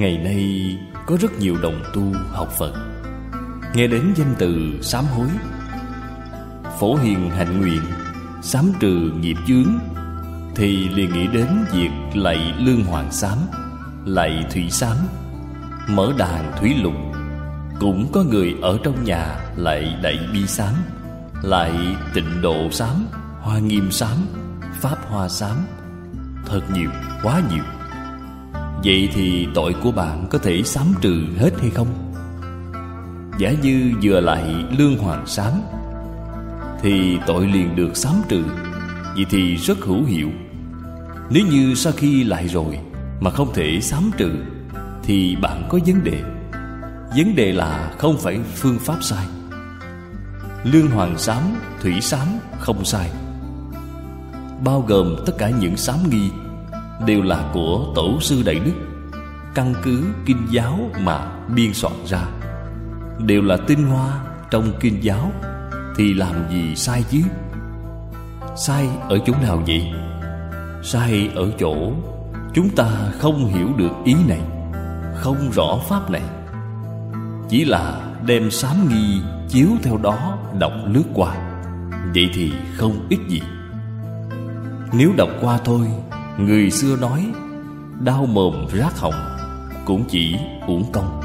Ngày nay có rất nhiều đồng tu học Phật, nghe đến danh từ sám hối, phổ hiền hạnh nguyện, sám trừ nghiệp chướng, thì liền nghĩ đến việc lạy lương hoàng sám, lạy thủy sám, mở đàn thủy lục. Cũng có người ở trong nhà lạy đại bi sám, lạy tịnh độ sám, hoa nghiêm sám, pháp hoa sám. Thật nhiều, quá nhiều. Vậy thì tội của bạn có thể sám trừ hết hay không? Giả như vừa lạy lương hoàng sám thì tội liền được sám trừ. Vậy thì rất hữu hiệu. Nếu như sau khi lạy rồi mà không thể sám trừ thì bạn có vấn đề. Vấn đề là không phải phương pháp sai. Lương hoàng sám, thủy sám không sai, bao gồm tất cả những sám nghi đều là của tổ sư Đại Đức, căn cứ kinh giáo mà biên soạn ra, đều là tinh hoa trong kinh giáo, thì làm gì sai chứ? Sai ở chỗ nào vậy? Sai ở chỗ chúng ta không hiểu được ý này, không rõ pháp này, chỉ là đem sám nghi chiếu theo đó đọc lướt qua. Vậy thì không ích gì. Nếu đọc qua thôi, người xưa nói đau mồm rát họng, cũng chỉ uổng công.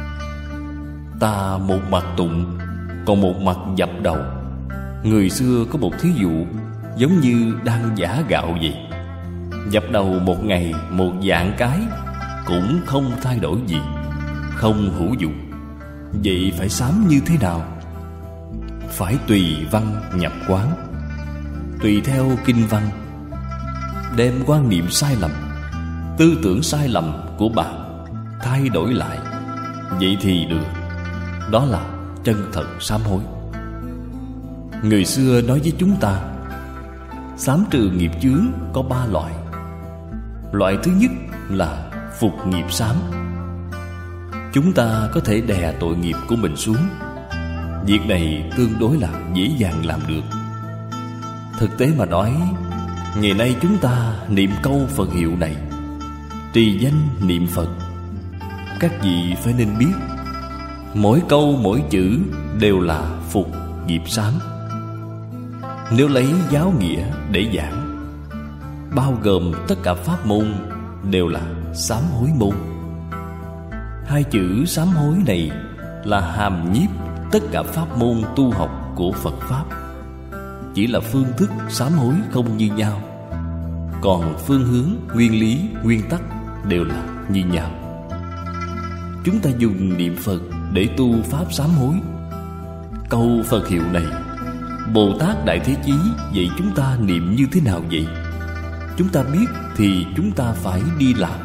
Ta một mặt tụng, còn một mặt dập đầu. Người xưa có một thí dụ giống như đang giã gạo vậy. Dập đầu một ngày một vạn cái cũng không thay đổi gì, không hữu dụng. Vậy phải sám như thế nào? Phải tùy văn nhập quán, tùy theo kinh văn, đem quan niệm sai lầm, tư tưởng sai lầm của bạn thay đổi lại. Vậy thì được. Đó là chân thật sám hối. Người xưa nói với chúng ta, sám trừ nghiệp chướng có 3 loại. Loại thứ nhất là phục nghiệp sám. Chúng ta có thể đè tội nghiệp của mình xuống. Việc này tương đối là dễ dàng làm được. Thực tế mà nói, ngày nay chúng ta niệm câu Phật hiệu này, trì danh niệm Phật, các vị phải nên biết, mỗi câu mỗi chữ đều là phục nghiệp sám. Nếu lấy giáo nghĩa để giảng, bao gồm tất cả pháp môn đều là sám hối môn. 2 chữ sám hối này là hàm nhiếp tất cả pháp môn tu học của Phật Pháp. Chỉ là phương thức sám hối không như nhau, còn phương hướng, nguyên lý, nguyên tắc đều là như nhau. Chúng ta dùng niệm Phật để tu pháp sám hối. Câu Phật hiệu này, Bồ Tát Đại Thế Chí dạy chúng ta niệm như thế nào vậy? Chúng ta biết thì chúng ta phải đi làm.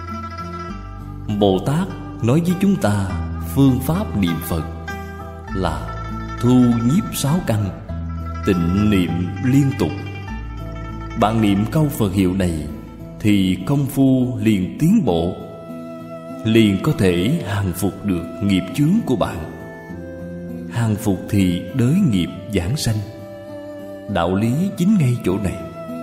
Bồ Tát nói với chúng ta phương pháp niệm Phật là thu nhiếp 6 căn, tịnh niệm liên tục. Bạn niệm câu Phật hiệu này thì công phu liền tiến bộ, liền có thể hàng phục được nghiệp chướng của bạn. Hàng phục thì đới nghiệp giảng sanh. Đạo lý chính ngay chỗ này.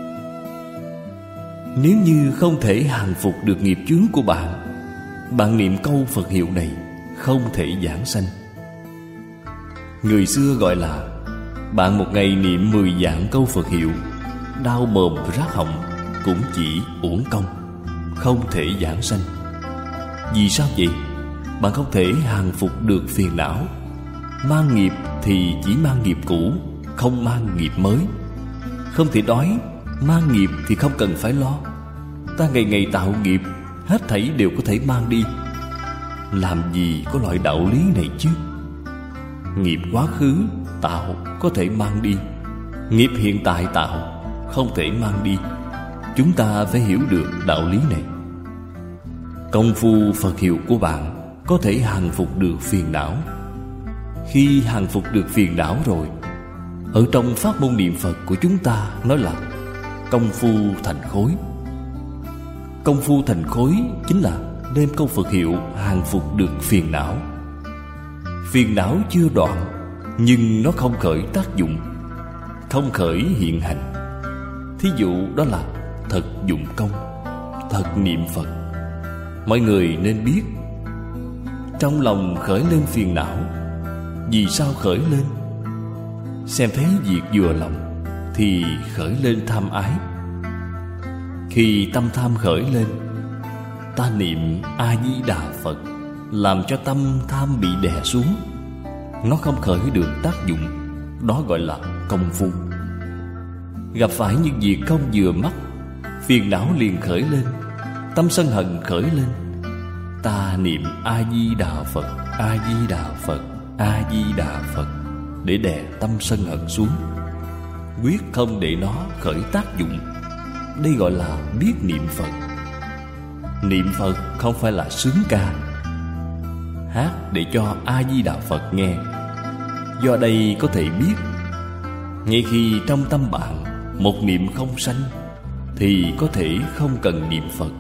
Nếu như không thể hàng phục được nghiệp chướng của bạn, bạn niệm câu Phật hiệu này không thể giảng sanh. Người xưa gọi là bạn một ngày niệm 10 vạn câu Phật hiệu, đau mồm rát họng, cũng chỉ uổng công, không thể giảng sanh. Vì sao vậy? Bạn không thể hàng phục được phiền não. Mang nghiệp thì chỉ mang nghiệp cũ, không mang nghiệp mới. Không thể nói mang nghiệp thì không cần phải lo. Ta ngày ngày tạo nghiệp, hết thảy đều có thể mang đi. Làm gì có loại đạo lý này chứ? Nghiệp quá khứ tạo có thể mang đi, nghiệp hiện tại tạo không thể mang đi. Chúng ta phải hiểu được đạo lý này. Công phu Phật hiệu của bạn có thể hàng phục được phiền não. Khi hàng phục được phiền não rồi, ở trong pháp môn niệm Phật của chúng ta nói là công phu thành khối. Công phu thành khối chính là đem câu Phật hiệu hàng phục được phiền não. Phiền não chưa đoạn, nhưng nó không khởi tác dụng, không khởi hiện hành. Thí dụ đó là thật dụng công, thật niệm Phật. mọi người nên biết, trong lòng khởi lên phiền não. Vì sao khởi lên? Xem thấy việc vừa lòng thì khởi lên tham ái. Khi tâm tham khởi lên, ta niệm A-di-đà Phật, làm cho tâm tham bị đè xuống, nó không khởi được tác dụng. Đó gọi là công phu. Gặp phải những việc không vừa mắt, phiền não liền khởi lên, tâm sân hận khởi lên. Ta niệm A-di-đà Phật, A-di-đà Phật, A-di-đà Phật để đè tâm sân hận xuống, quyết không để nó khởi tác dụng. Đây gọi là biết niệm Phật. Niệm Phật không phải là sướng ca, hát để cho A-di-đà Phật nghe. Do đây có thể biết, ngay khi trong tâm bạn một niệm không sanh thì có thể không cần niệm Phật,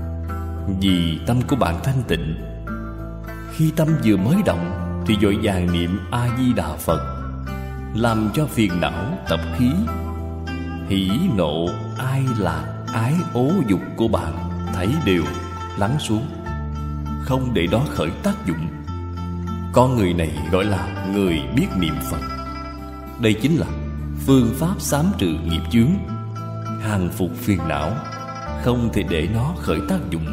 vì tâm của bạn thanh tịnh. Khi tâm vừa mới động thì vội vàng niệm A-di-đà Phật, làm cho phiền não tập khí, hỉ nộ ai lạc ái ố dục của bạn thấy đều lắng xuống, không để đó khởi tác dụng. Con người này gọi là người biết niệm Phật. Đây chính là phương pháp xám trừ nghiệp chướng, hàng phục phiền não, không thể để nó khởi tác dụng.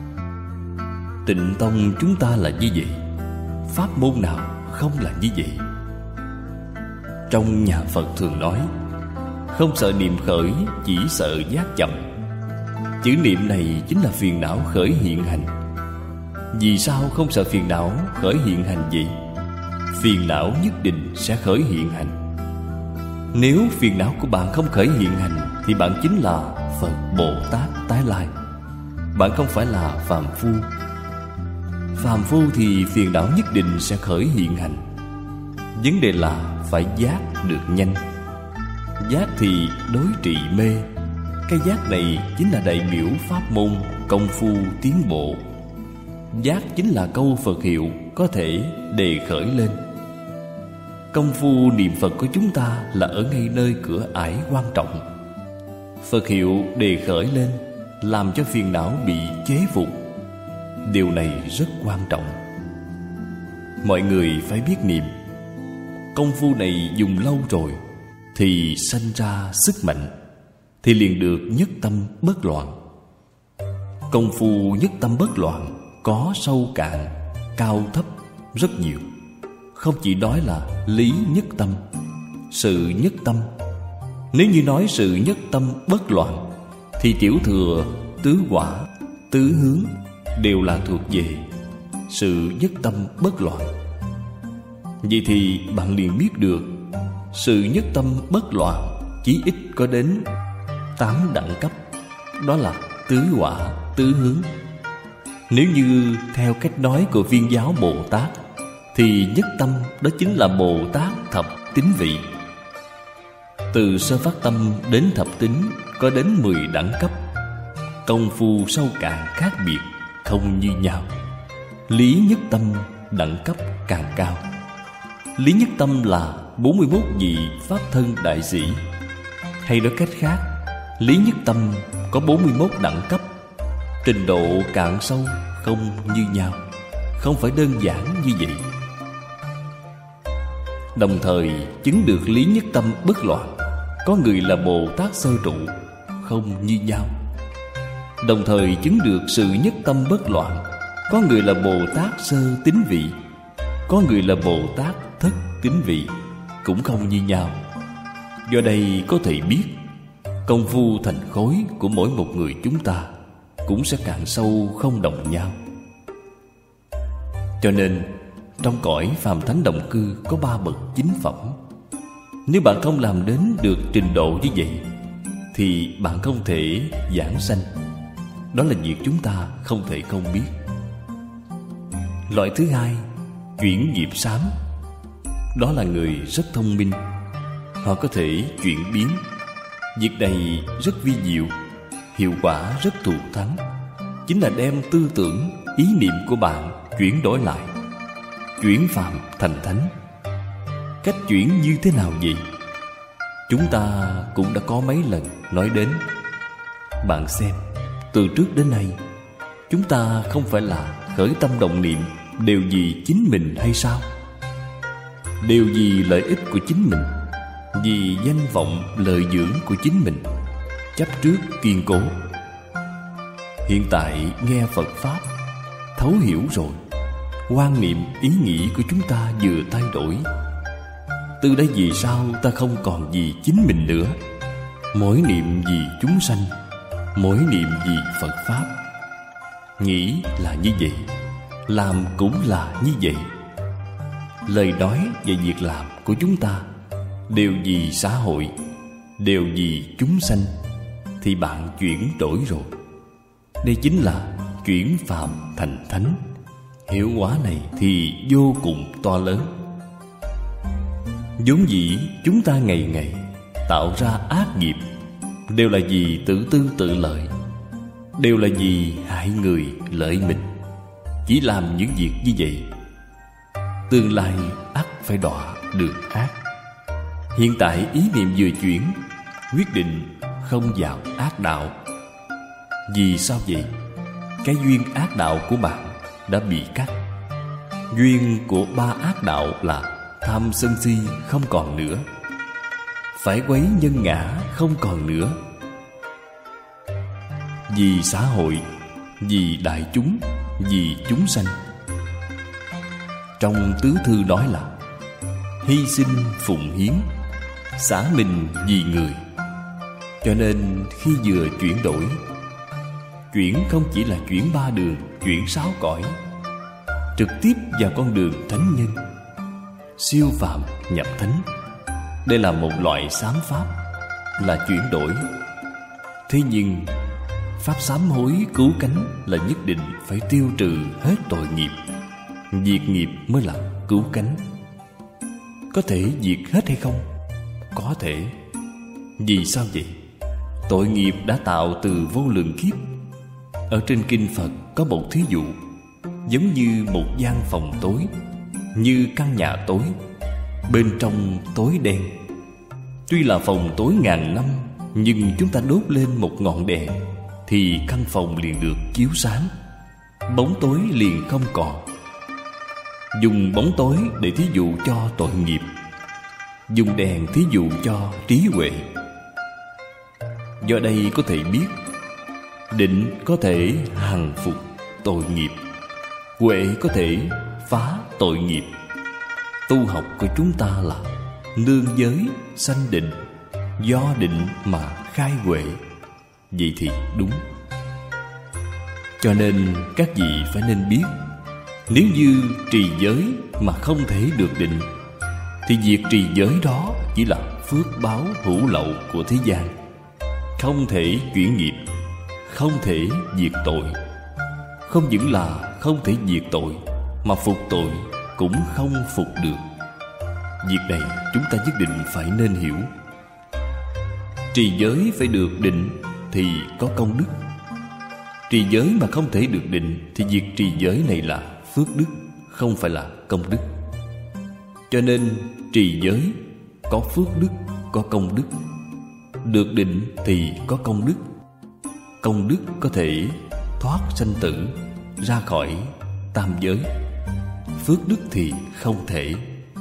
Tịnh tông chúng ta là như vậy, pháp môn nào không là như vậy? Trong nhà Phật thường nói, không sợ niệm khởi, chỉ sợ giác chậm. Chữ niệm này chính là phiền não khởi hiện hành. Vì sao không sợ phiền não khởi hiện hành vậy? Phiền não nhất định sẽ khởi hiện hành. Nếu phiền não của bạn không khởi hiện hành thì bạn chính là Phật Bồ Tát tái lai. Bạn không phải là phàm phu. Phàm phu thì phiền não nhất định sẽ khởi hiện hành. Vấn đề là phải giác được nhanh. Giác thì đối trị mê. Cái giác này chính là đại biểu pháp môn công phu tiến bộ. Giác chính là câu Phật hiệu có thể đề khởi lên. Công phu niệm Phật của chúng ta là ở ngay nơi cửa ải quan trọng. Phật hiệu đề khởi lên làm cho phiền não bị chế phục. Điều này rất quan trọng. Mọi người phải biết niệm. Công phu này dùng lâu rồi thì sanh ra sức mạnh, thì liền được nhất tâm bất loạn. Công phu nhất tâm bất loạn có sâu cạn, cao thấp rất nhiều. Không chỉ nói là lý nhất tâm, sự nhất tâm. Nếu như nói sự nhất tâm bất loạn thì tiểu thừa, tứ quả, tứ hướng đều là thuộc về sự nhất tâm bất loạn. Vậy thì bạn liền biết được sự nhất tâm bất loạn chí ít có đến 8 đẳng cấp. Đó là tứ quả, tứ hướng. Nếu như theo cách nói của Viên giáo Bồ Tát thì nhất tâm đó chính là Bồ Tát thập tín vị. Từ sơ phát tâm đến thập tín có đến 10 đẳng cấp. Công phu sâu cạn khác biệt, không như nhau. Lý nhất tâm đẳng cấp càng cao. Lý nhất tâm là 41 vị pháp thân đại sĩ. Hay nói cách khác, lý nhất tâm có 41 đẳng cấp. Trình độ cạn sâu không như nhau, không phải đơn giản như vậy. Đồng thời chứng được lý nhất tâm bất loạn, có người là Bồ Tát sơ trụ, không như nhau. Đồng thời chứng được sự nhất tâm bất loạn, có người là Bồ Tát sơ tín vị, có người là Bồ Tát thất tín vị, cũng không như nhau. Do đây có thể biết công phu thành khối của mỗi một người chúng ta cũng sẽ cạn sâu không đồng nhau. Cho nên trong cõi phàm thánh đồng cư có 3 bậc chính phẩm. Nếu bạn không làm đến được trình độ như vậy thì bạn không thể giảng sanh. Đó là việc chúng ta không thể không biết. Loại thứ hai, chuyển nghiệp xám. Đó là người rất thông minh. Họ có thể chuyển biến. Việc này rất vi diệu, hiệu quả rất thù thắng. Chính là đem tư tưởng, ý niệm của bạn chuyển đổi lại, chuyển phàm thành thánh. Cách chuyển như thế nào vậy? Chúng ta cũng đã có mấy lần nói đến. Bạn xem, từ trước đến nay chúng ta không phải là khởi tâm động niệm đều vì chính mình hay sao? Đều vì lợi ích của chính mình, vì danh vọng lợi dưỡng của chính mình, chấp trước kiên cố. Hiện tại nghe Phật Pháp, thấu hiểu rồi, quan niệm ý nghĩ của chúng ta vừa thay đổi. Từ đây vì sao ta không còn vì chính mình nữa, mỗi niệm vì chúng sanh, mỗi niệm vì Phật Pháp. Nghĩ là như vậy, làm cũng là như vậy. Lời nói và việc làm của chúng ta đều vì xã hội, đều vì chúng sanh, thì bạn chuyển đổi rồi. Đây chính là chuyển phàm thành thánh. Hiệu quả này thì vô cùng to lớn. Vốn dĩ chúng ta ngày ngày tạo ra ác nghiệp đều là vì tự tư tự lợi, đều là vì hại người lợi mình. Chỉ làm những việc như vậy, tương lai ắt phải đọa đường ác. Hiện tại ý niệm vừa chuyển, quyết định không vào ác đạo. Vì sao vậy? Cái duyên ác đạo của bạn đã bị cắt. Duyên của ba ác đạo là tham sân si không còn nữa, phải quấy nhân ngã không còn nữa. Vì xã hội, vì đại chúng, vì chúng sanh. Trong tứ thư nói là hy sinh phụng hiến, xả mình vì người. Cho nên khi vừa chuyển đổi, chuyển không chỉ là chuyển ba đường, chuyển sáu cõi, trực tiếp vào con đường thánh nhân, siêu phàm nhập thánh. Đây là một loại sám pháp, là chuyển đổi. Thế nhưng pháp sám hối cứu cánh là nhất định phải tiêu trừ hết tội nghiệp. Diệt nghiệp mới là cứu cánh. Có thể diệt hết hay không? Có thể. Vì sao vậy? Tội nghiệp đã tạo từ vô lượng kiếp. Ở trên kinh Phật có một thí dụ, giống như một gian phòng tối, như căn nhà tối, bên trong tối đen. Tuy là phòng tối ngàn năm, nhưng chúng ta đốt lên một ngọn đèn thì căn phòng liền được chiếu sáng, bóng tối liền không còn. Dùng bóng tối để thí dụ cho tội nghiệp, dùng đèn thí dụ cho trí huệ. Do đây có thể biết, định có thể hằng phục tội nghiệp, huệ có thể phá tội nghiệp. Tu học của chúng ta là nương giới sanh định, do định mà khai huệ. Vậy thì đúng. Cho nên các vị phải nên biết, nếu như trì giới mà không thể được định, thì việc trì giới đó chỉ là phước báo hữu lậu của thế gian, không thể chuyển nghiệp, không thể diệt tội. Không những là không thể diệt tội, mà phục tội cũng không phục được. Việc này chúng ta nhất định phải nên hiểu. Trì giới phải được định thì có công đức. Trì giới mà không thể được định thì việc trì giới này là phước đức, không phải là công đức. Cho nên trì giới có phước đức, có công đức. Được định thì có công đức. Công đức có thể thoát sanh tử, ra khỏi tam giới. Phước đức thì không thể.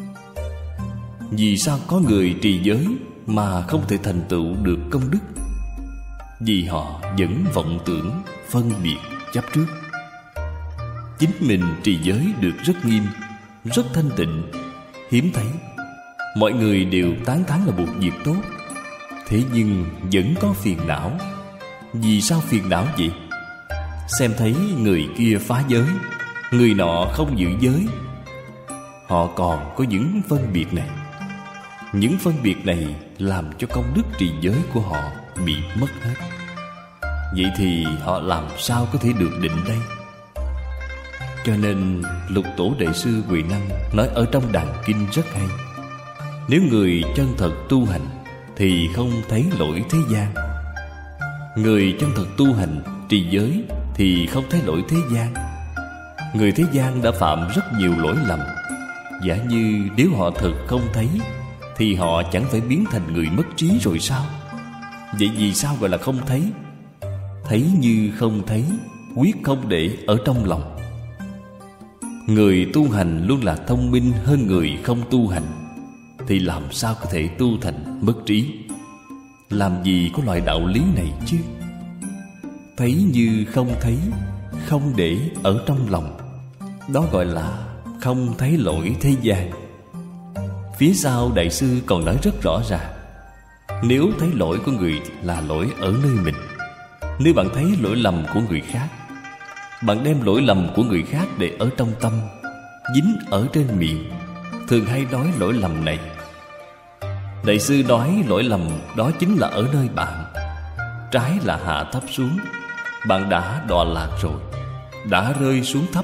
Vì sao có người trì giới mà không thể thành tựu được công đức? Vì họ vẫn vọng tưởng, phân biệt, chấp trước. Chính mình trì giới được rất nghiêm, rất thanh tịnh, hiếm thấy. Mọi người đều tán thán là một việc tốt. Thế nhưng vẫn có phiền não. Vì sao phiền não vậy? Xem thấy người kia phá giới, người nọ không giữ giới. Họ còn có những phân biệt này. Những phân biệt này làm cho công đức trì giới của họ bị mất hết. Vậy thì họ làm sao có thể được định đây? Cho nên Lục Tổ Đại Sư Huệ Năng nói ở trong Đàn Kinh rất hay. Nếu người chân thật tu hành thì không thấy lỗi thế gian. Người chân thật tu hành trì giới thì không thấy lỗi thế gian. Người thế gian đã phạm rất nhiều lỗi lầm. Giả như nếu họ thật không thấy thì họ chẳng phải biến thành người mất trí rồi sao? Vậy vì sao gọi là không thấy? Thấy như không thấy quyết không để ở trong lòng. Người tu hành luôn là thông minh hơn người không tu hành, thì làm sao có thể tu thành mất trí? Làm gì có loại đạo lý này chứ? Thấy như không thấy, không để ở trong lòng, đó gọi là không thấy lỗi thế gian. Phía sau Đại sư còn nói rất rõ ràng, nếu thấy lỗi của người là lỗi ở nơi mình. Nếu bạn thấy lỗi lầm của người khác, bạn đem lỗi lầm của người khác để ở trong tâm, dính ở trên miệng, thường hay nói lỗi lầm này. Đại sư nói lỗi lầm đó chính là ở nơi bạn. Trái là hạ thấp xuống, bạn đã đọa lạc rồi, đã rơi xuống thấp.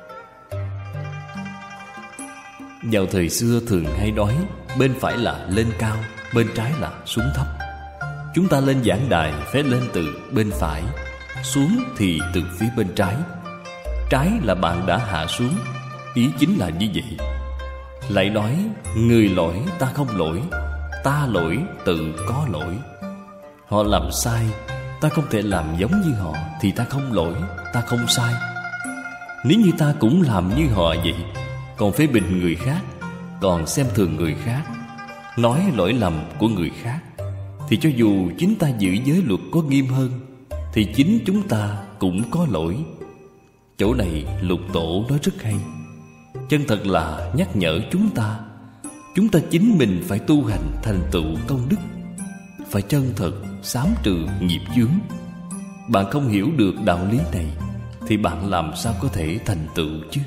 Vào thời xưa thường hay nói bên phải là lên cao, bên trái là xuống thấp. Chúng ta lên giảng đài phải lên từ bên phải, xuống thì từ phía bên trái. Trái là bạn đã hạ xuống, ý chính là như vậy. Lại nói người lỗi ta không lỗi, ta lỗi tự có lỗi. Họ làm sai, ta không thể làm giống như họ, thì ta không lỗi, ta không sai. Nếu như ta cũng làm như họ vậy, còn phê bình người khác, còn xem thường người khác, nói lỗi lầm của người khác, thì cho dù chính ta giữ giới luật có nghiêm hơn, thì chính chúng ta cũng có lỗi. Chỗ này Lục Tổ nói rất hay, chân thật là nhắc nhở chúng ta chính mình phải tu hành thành tựu công đức, phải chân thật xám trừ nghiệp chướng. Bạn không hiểu được đạo lý này, thì bạn làm sao có thể thành tựu chứ?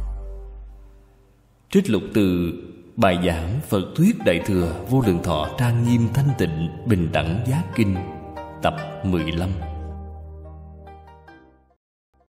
Trích lục từ bài giảng Phật thuyết Đại thừa Vô Lượng Thọ Trang Nghiêm Thanh Tịnh Bình Đẳng Giác Kinh tập 15.